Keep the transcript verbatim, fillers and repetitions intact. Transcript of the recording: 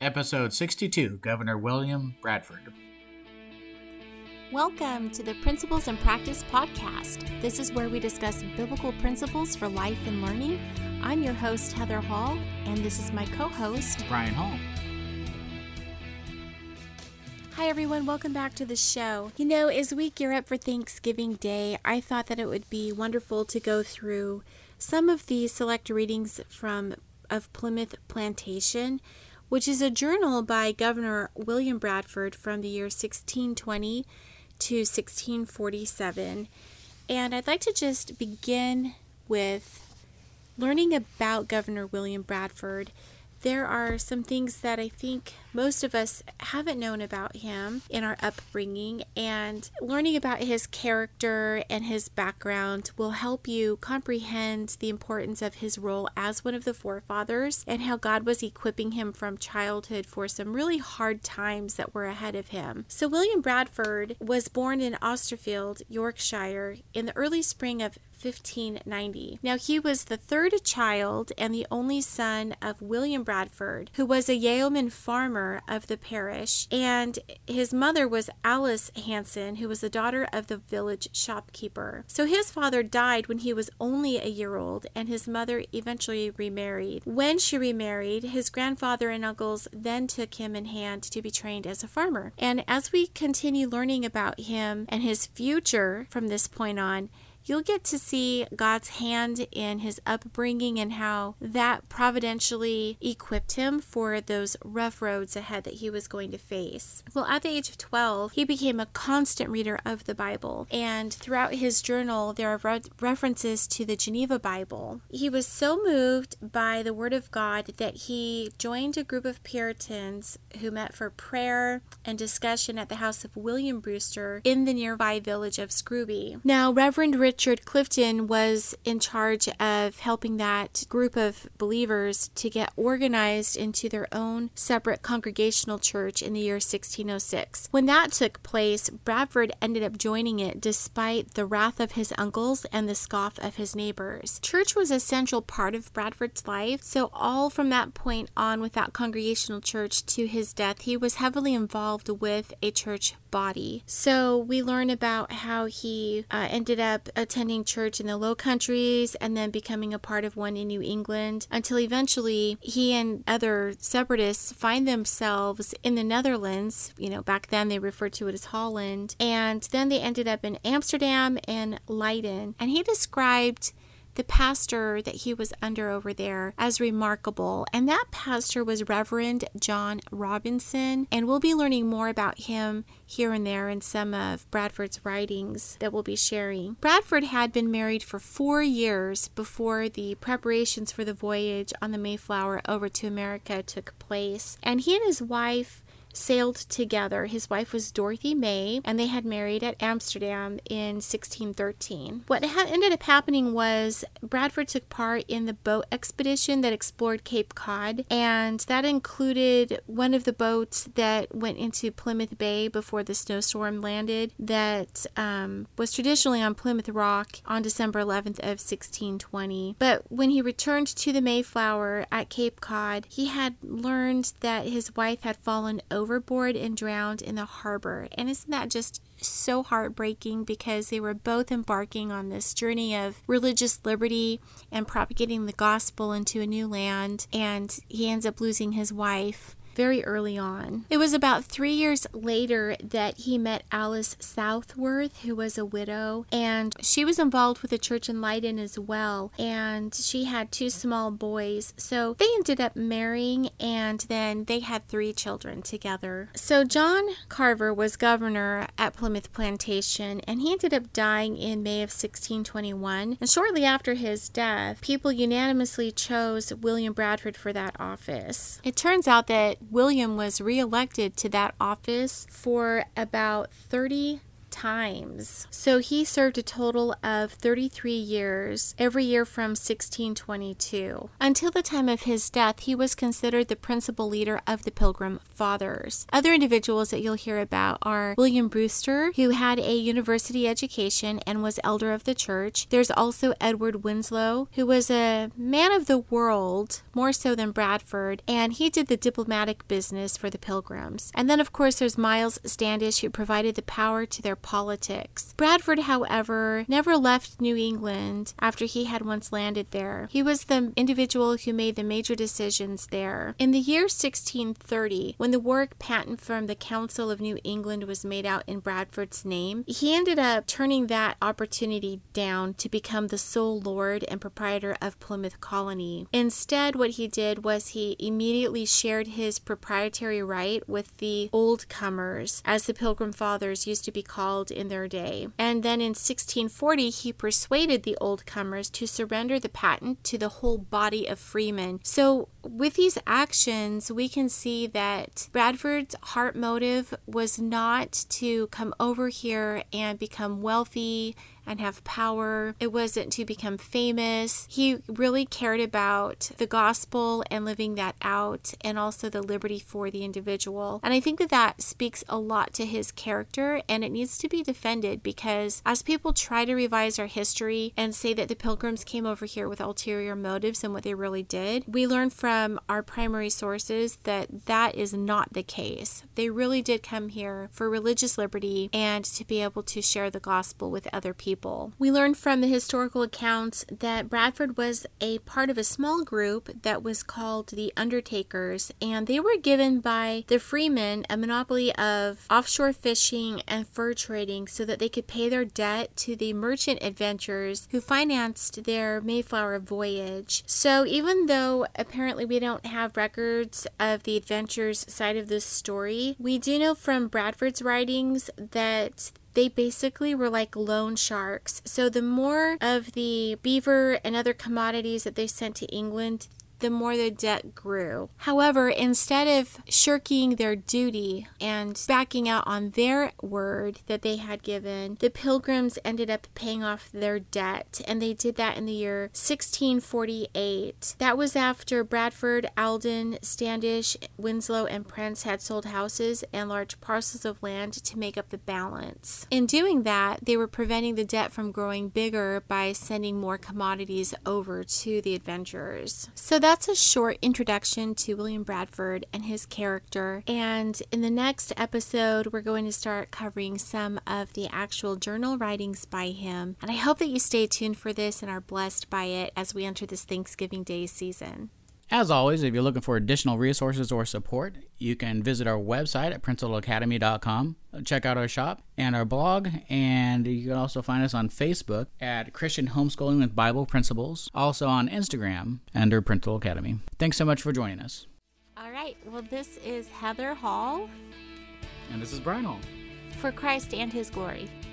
Episode sixty-two, Governor William Bradford. Welcome to the Principles and Practice podcast. This is where we discuss biblical principles for life and learning. I'm your host, Heather Hall, and this is my co-host, Brian Hall. Hi everyone, welcome back to the show. You know, as we gear up for Thanksgiving Day, I thought that it would be wonderful to go through some of the select readings from of Plymouth Plantation, which is a journal by Governor William Bradford from the year sixteen twenty to sixteen forty-seven. And I'd like to just begin with learning about Governor William Bradford. There are some things that I think most of us haven't known about him in our upbringing, and learning about his character and his background will help you comprehend the importance of his role as one of the forefathers and how God was equipping him from childhood for some really hard times that were ahead of him. So William Bradford was born in Austerfield, Yorkshire, in the early spring of fifteen ninety. Now, he was the third child and the only son of William Bradford, who was a yeoman farmer of the parish, and his mother was Alice Hanson, who was the daughter of the village shopkeeper. So his father died when he was only a year old, and his mother eventually remarried. When she remarried, his grandfather and uncles then took him in hand to be trained as a farmer. And as we continue learning about him and his future from this point on, you'll get to see God's hand in his upbringing and how that providentially equipped him for those rough roads ahead that he was going to face. Well, at the age of twelve, he became a constant reader of the Bible, and throughout his journal, there are re- references to the Geneva Bible. He was so moved by the Word of God that he joined a group of Puritans who met for prayer and discussion at the house of William Brewster in the nearby village of Scrooby. Now, Reverend Richard Richard Clifton was in charge of helping that group of believers to get organized into their own separate congregational church in the year sixteen oh six. When that took place, Bradford ended up joining it despite the wrath of his uncles and the scoff of his neighbors. Church was a central part of Bradford's life, so all from that point on with that congregational church to his death, he was heavily involved with a church body. So we learn about how he uh, ended up attending church in the Low Countries and then becoming a part of one in New England until eventually he and other separatists find themselves in the Netherlands. You know, back then they referred to it as Holland. And then they ended up in Amsterdam and Leiden. And he described the pastor that he was under over there as remarkable, and that pastor was Reverend John Robinson, and we'll be learning more about him here and there in some of Bradford's writings that we'll be sharing. Bradford had been married for four years before the preparations for the voyage on the Mayflower over to America took place, and he and his wife sailed together. His wife was Dorothy May, and they had married at Amsterdam in sixteen thirteen. What ha- ended up happening was Bradford took part in the boat expedition that explored Cape Cod, and that included one of the boats that went into Plymouth Bay before the snowstorm landed that um, was traditionally on Plymouth Rock on December eleventh of sixteen twenty. But when he returned to the Mayflower at Cape Cod, he had learned that his wife had fallen over overboard and drowned in the harbor. And isn't that just so heartbreaking, because they were both embarking on this journey of religious liberty and propagating the gospel into a new land, and he ends up losing his wife very early on. It was about three years later that he met Alice Southworth, who was a widow, and she was involved with a church in Leiden as well, and she had two small boys. So they ended up marrying, and then they had three children together. So John Carver was governor at Plymouth Plantation, and he ended up dying in May of sixteen twenty-one, and shortly after his death, people unanimously chose William Bradford for that office. It turns out that William was reelected to that office for about thirty times. So he served a total of thirty-three years, every year from sixteen twenty-two. Until the time of his death, he was considered the principal leader of the Pilgrim Fathers. Other individuals that you'll hear about are William Brewster, who had a university education and was elder of the church. There's also Edward Winslow, who was a man of the world, more so than Bradford, and he did the diplomatic business for the Pilgrims. And then, of course, there's Miles Standish, who provided the power to their politics. Bradford, however, never left New England after he had once landed there. He was the individual who made the major decisions there. In the year sixteen thirty, when the Warwick patent from the Council of New England was made out in Bradford's name, he ended up turning that opportunity down to become the sole lord and proprietor of Plymouth Colony. Instead, what he did was he immediately shared his proprietary right with the old comers, as the Pilgrim Fathers used to be called in their day. And then in sixteen forty, he persuaded the old comers to surrender the patent to the whole body of freemen. So with these actions, we can see that Bradford's heart motive was not to come over here and become wealthy and have power. It wasn't to become famous. He really cared about the gospel and living that out, and also the liberty for the individual. And I think that that speaks a lot to his character, and it needs to be defended, because as people try to revise our history and say that the Pilgrims came over here with ulterior motives and what they really did, we learn from our primary sources that that is not the case. They really did come here for religious liberty and to be able to share the gospel with other people. People. We learned from the historical accounts that Bradford was a part of a small group that was called the Undertakers, and they were given by the freemen a monopoly of offshore fishing and fur trading so that they could pay their debt to the merchant adventurers who financed their Mayflower voyage. So even though apparently we don't have records of the adventurers side of this story, we do know from Bradford's writings that they basically were like loan sharks. So the more of the beaver and other commodities that they sent to England, the more the debt grew. However, instead of shirking their duty and backing out on their word that they had given, the Pilgrims ended up paying off their debt, and they did that in the year sixteen forty-eight. That was after Bradford, Alden, Standish, Winslow, and Prince had sold houses and large parcels of land to make up the balance. In doing that, they were preventing the debt from growing bigger by sending more commodities over to the adventurers. So that That's a short introduction to William Bradford and his character. And in the next episode, we're going to start covering some of the actual journal writings by him. And I hope that you stay tuned for this and are blessed by it as we enter this Thanksgiving Day season. As always, if you're looking for additional resources or support, you can visit our website at principal academy dot com, check out our shop and our blog, and you can also find us on Facebook at Christian Homeschooling with Bible Principles, also on Instagram under Principal Academy. Thanks so much for joining us. All right, well, this is Heather Hall. And this is Brian Hall. For Christ and His glory.